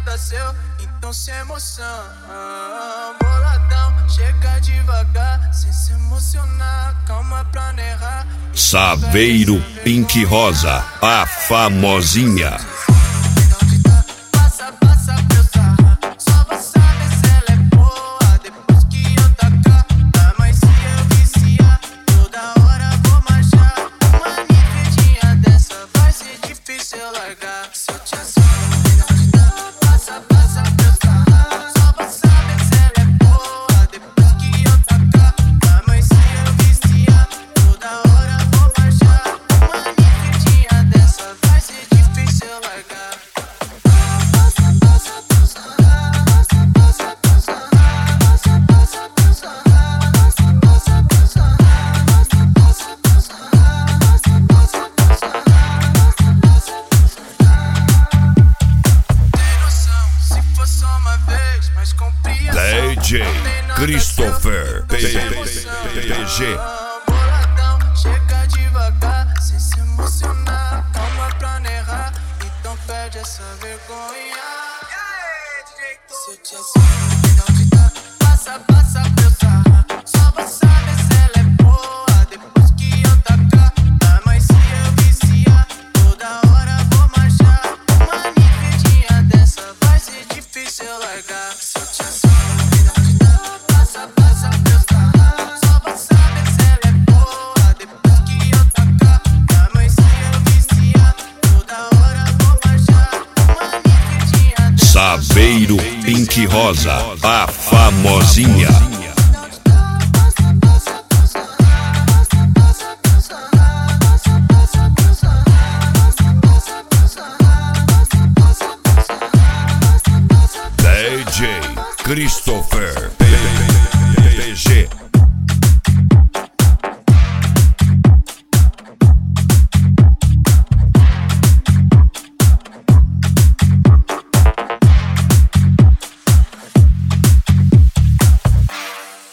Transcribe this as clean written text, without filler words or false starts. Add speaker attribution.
Speaker 1: seu, então sem emoção. Boladão, chega devagar, sem se emocionar, calma pra não errar.
Speaker 2: Saveiro Pink Rosa, a famosinha. DJ Christopher PG.
Speaker 1: Boladão, chega devagar, sem se emocionar, calma pra não errar, então perde essa vergonha. Se eu te assino, não te dá, passa pra eu sarrar. Só vou saber se ela é boa depois que eu tacar. Mas se eu viciar, toda hora vou marchar. Uma nifedinha dessa vai ser difícil eu largar. Se eu te assino,
Speaker 2: Saveiro Pink Rosa, a famosinha.